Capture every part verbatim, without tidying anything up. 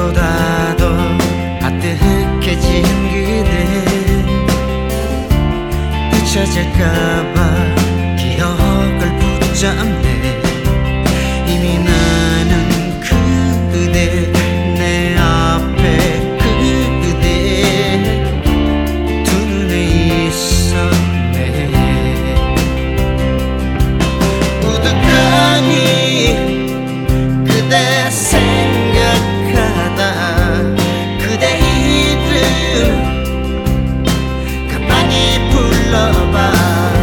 보다도 아뜨흑해진 그대 잊혀질까봐 기억을 붙잡네. 이미 나는 그대 내 앞에 그대 두 눈에 있었네. 우두커니 그대 생각하다 그대 이름 가만히 불러봐.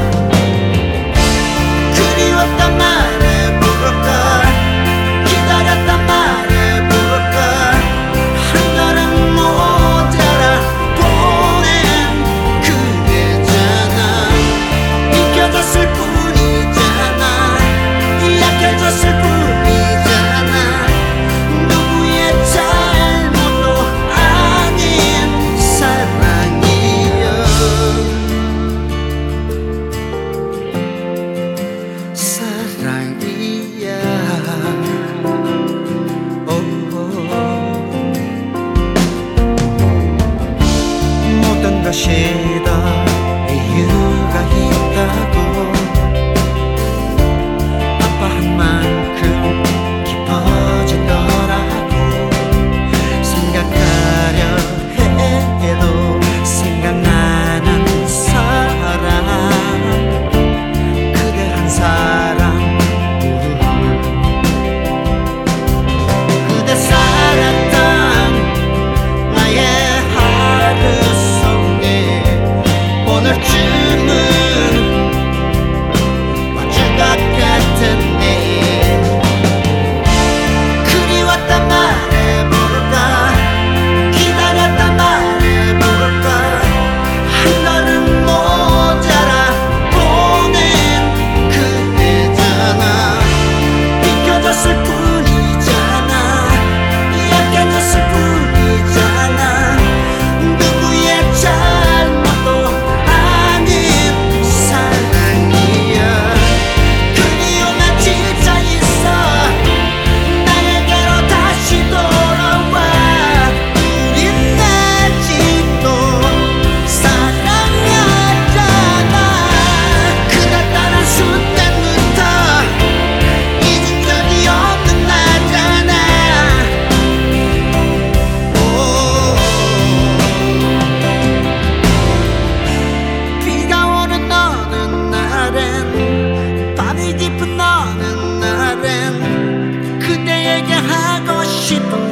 그리웠단 말을 부를까 기다렸단 말을 부를까 한 걸음 모자라 보낸 그대잖아. 잊혀졌을 뿐이잖아. 약해졌을 뿐이잖아. 누구의 잘못도 아닌 사랑이여. 사랑이야. 모든 것이 다 이유가 있다고 아파한 만큼 깊어지더라고. 생각하려 해도 생각나는 사람 그대 한 사람. 그대 살았던 나의 하루 속에 오늘쯤은 와줄 것 같은데. 그리웠단 말을 부를까 기다렸단 말을 부를까 한 걸음 모자라 보낸 그대잖아. 잊혀졌을 뿐이잖아. 약해졌을 뿐이잖아. 누구의 잘못도 아닌 사랑이야. 그리움에 지쳐 있어 나에게로 다시 돌아와. 우린 아직도 사랑하잖아. 그날 따른 순간부터 잊은 적이 없는 나잖아. 비가 오는 어느 날엔 밤이 깊은 어느 날엔 그대에게 하고 싶은